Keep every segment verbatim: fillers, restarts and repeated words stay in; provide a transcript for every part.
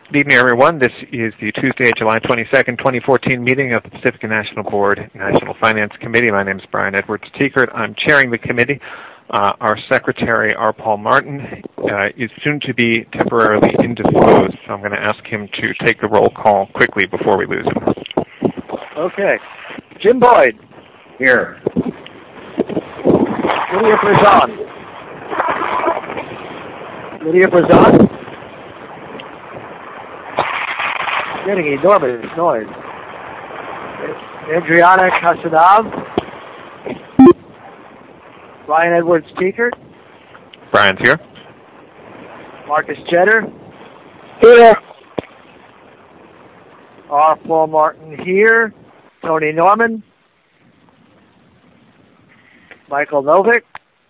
Good evening, everyone. This is the Tuesday, July twenty-second, twenty fourteen meeting of the Pacifica National Board National Finance Committee. My name is Brian Edwards-Tiekert. I'm chairing the committee. Uh, our secretary, R. Paul Martin, uh, is soon to be temporarily indisposed, so I'm going to ask him to take the roll call quickly before we lose him. Okay. Jim Boyd. Here. Lydia Brazon. Lydia Brazon. Getting enormous noise. Adriana Casanov. Brian Edwards-Tiekert. Brian's here. Marcus Jeter. Here. R. Paul Martin here. Tony Norman. Michael Novick.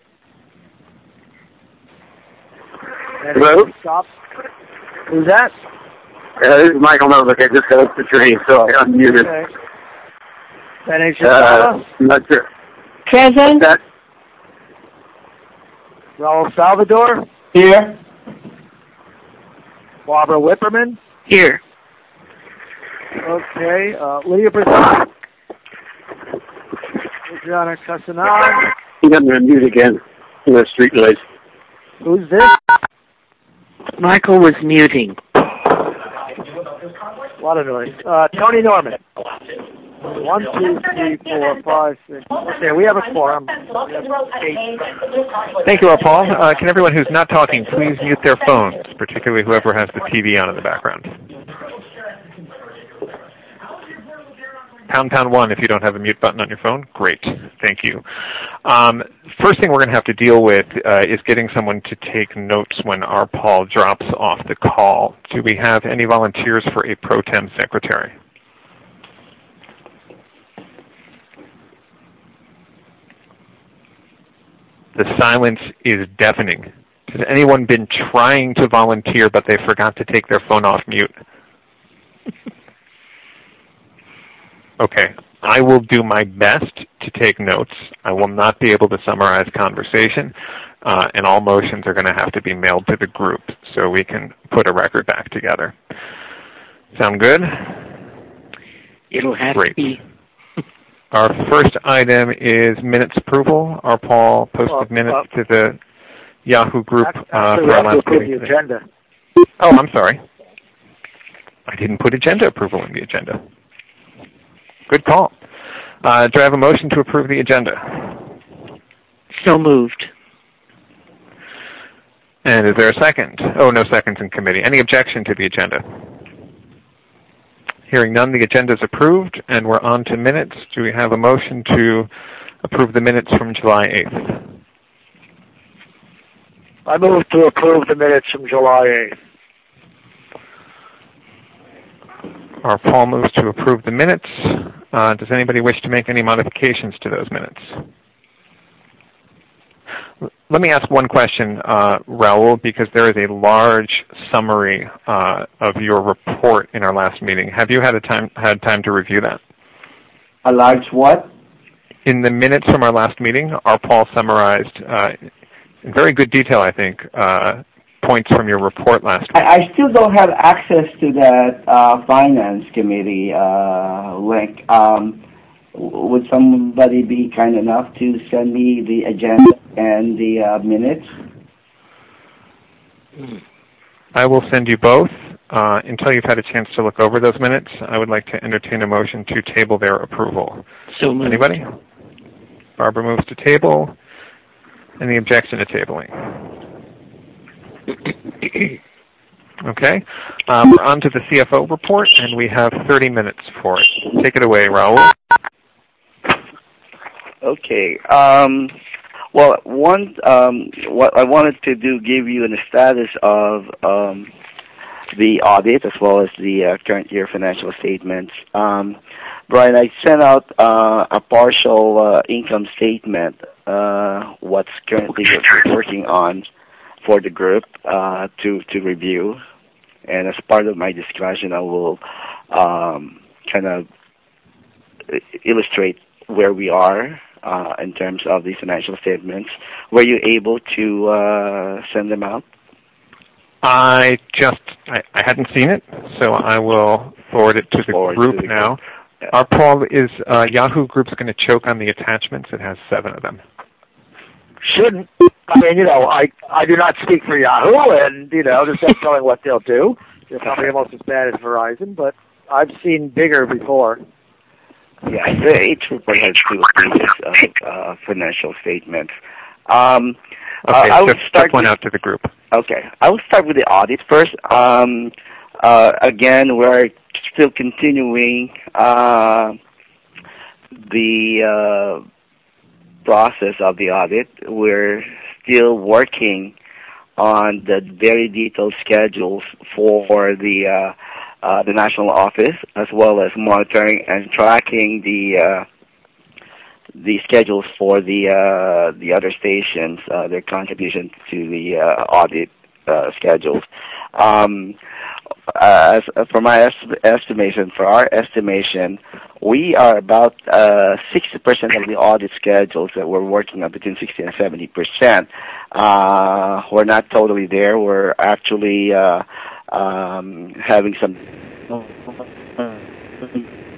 Hello? Stop. Who's that? Uh, this is Michael Novick. I just got off the train, so I unmuted. Okay. Benny Uh, Shibata. not sure. Present. That, Raul Salvador. Here. Barbara Whipperman. Here. Okay. Uh, Lydia Brazon. Adriana Casanov. You got me on mute again. The street noise. Who's this? Michael was muting. A lot of noise. Uh, Tony Norman. One, two, three, four, five, six. Okay, we have a quorum. We have eight. Thank you, R. Paul. Uh, can everyone who's not talking please mute their phones, particularly whoever has the T V on in the background? Pound, pound one if you don't have a mute button on your phone. Great. Thank you. Um, first thing we're going to have to deal with uh, is getting someone to take notes when R. Paul drops off the call. Do we have any volunteers for a pro tem secretary? The silence is deafening. Has anyone been trying to volunteer but they forgot to take their phone off mute? Okay, I will do my best to take notes. I will not be able to summarize conversation, uh, and all motions are going to have to be mailed to the group so we can put a record back together. Sound good? It'll have Great. to be. Our first item is minutes approval. Our Paul posted Well, minutes well, to the Yahoo group uh, Actually, we for our have to last approve meeting. the agenda. Oh, I'm sorry. I didn't put agenda approval in the agenda. Good call. Uh, do I have a motion to approve the agenda? So moved. And is there a second? Oh, no seconds in committee. Any objection to the agenda? Hearing none, the agenda is approved, and we're on to minutes. Do we have a motion to approve the minutes from July eighth? I move to approve the minutes from July eighth. Our Paul moves to approve the minutes. Uh, does anybody wish to make any modifications to those minutes? L- Let me ask one question, uh, Raul, because there is a large summary uh, of your report in our last meeting. Have you had a time had time to review that? A large what? In the minutes from our last meeting, our Paul summarized uh, in very good detail, I think, uh, points from your report last week. I, I still don't have access to that uh, finance committee uh, link. Um, w- would somebody be kind enough to send me the agenda and the uh, minutes? I will send you both. Uh, until you've had a chance to look over those minutes, I would like to entertain a motion to table their approval. So moved. Anybody? Barbara moves to table. Any objection to tabling? Okay. Um, we're on to the C F O report, and we have thirty minutes for it. Take it away, Raul. Okay. Um, well, one, um, what I wanted to do, give you a status of um, the audit as well as the uh, current year financial statements. Um, Brian, I sent out uh, a partial uh, income statement, uh, what's currently we're working on for the group uh, to, to review. And as part of my discussion, I will um, kind of illustrate where we are uh, in terms of the financial statements. Were you able to uh, send them out? I just, I, I hadn't seen it, so I will forward it to the Forward group to the now. group. Yeah. Our Paul, is uh, Yahoo Group's going to choke on the attachments? It has seven of them. Shouldn't. I mean, you know, I I do not speak for Yahoo, and, you know, there's no telling what they'll do. They're probably almost as bad as Verizon, but I've seen bigger before. Yeah, the each report has two pages of uh, financial statements. Um, Okay, uh, I so will start one with, out to the group. Okay, I will start with the audit first. Um, uh, again, we're still continuing uh, the uh, process of the audit. We're still working on the very detailed schedules for the uh, uh, the national office, as well as monitoring and tracking the uh, the schedules for the uh, the other stations, uh, their contribution to the uh, audit uh, schedules. Um, as, for my est- estimation, for our estimation, we are about uh, sixty percent of the audit schedules that we're working on, between sixty and seventy percent. Uh, we're not totally there. We're actually uh, um, having some